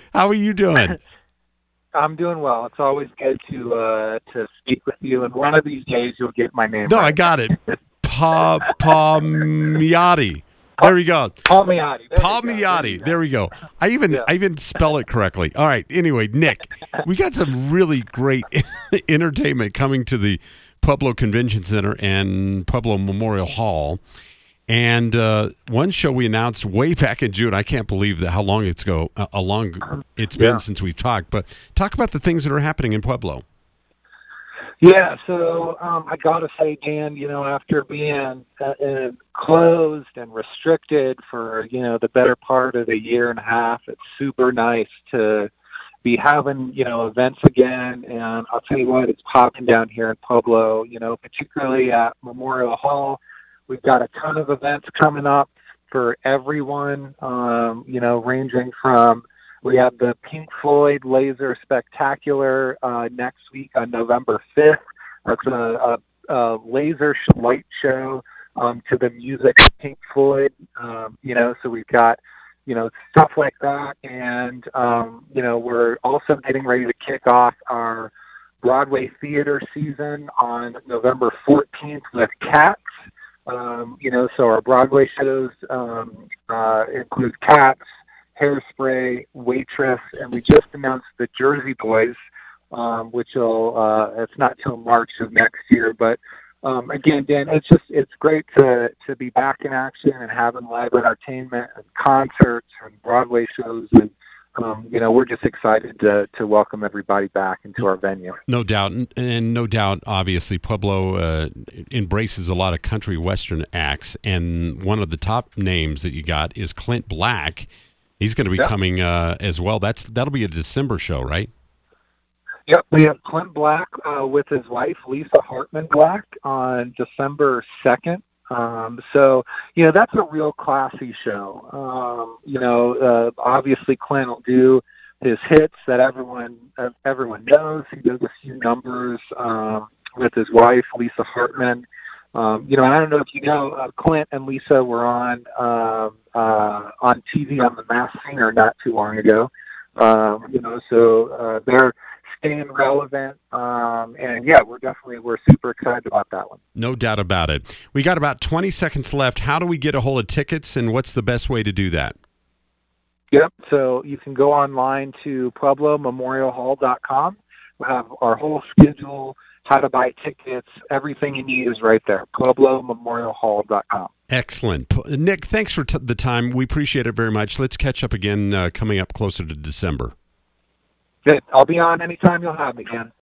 How are you doing? I'm doing well. It's always good to speak with you, and one of these days you'll get my name No, I right. got it. Palmiotti. There we go. Palmiotti. There you go. Palmiotti. There we go. I even spell it correctly. All right. Anyway, Nick, we got some really great entertainment coming to the Pueblo Convention Center and Pueblo Memorial Hall. And one show we announced way back in June. I can't believe how long it's been since we've talked. But talk about the things that are happening in Pueblo. Yeah, so I gotta say, Dan, after being closed and restricted for the better part of a year and a half, it's super nice to be having events again. And I'll tell you what, it's popping down here in Pueblo. Particularly at Memorial Hall, we've got a ton of events coming up for everyone. Ranging from. We have the Pink Floyd Laser Spectacular next week on November 5th. That's a laser light show to the music of Pink Floyd. So we've got, stuff like that. And, we're also getting ready to kick off our Broadway theater season on November 14th with Cats. So our Broadway shows include Cats, Hairspray, Waitress, and we just announced the Jersey Boys, which will it's not till March of next year. But again, Dan, it's great to be back in action and having live entertainment and concerts and Broadway shows, and we're just excited to welcome everybody back into our venue. No doubt, and no doubt, obviously, Pueblo embraces a lot of country western acts, and one of the top names that you got is Clint Black. He's going to be coming as well. That'll be a December show, right? Yep, we have Clint Black with his wife, Lisa Hartman Black, on December 2nd. So, that's a real classy show. Obviously Clint will do his hits that everyone knows. He does a few numbers with his wife, Lisa Hartman. I don't know if you know, Clint and Lisa were on TV on The Masked Singer not too long ago. So they're staying relevant. And yeah, we're super excited about that one. No doubt about it. We got about 20 seconds left. How do we get a hold of tickets, and what's the best way to do that? Yep. So you can go online to PuebloMemorialHall.com. We have our whole schedule, how to buy tickets, everything you need is right there. PuebloMemorialHall.com. Excellent. Nick, thanks for the time. We appreciate it very much. Let's catch up again coming up closer to December. Good. I'll be on anytime you'll have me, Ken.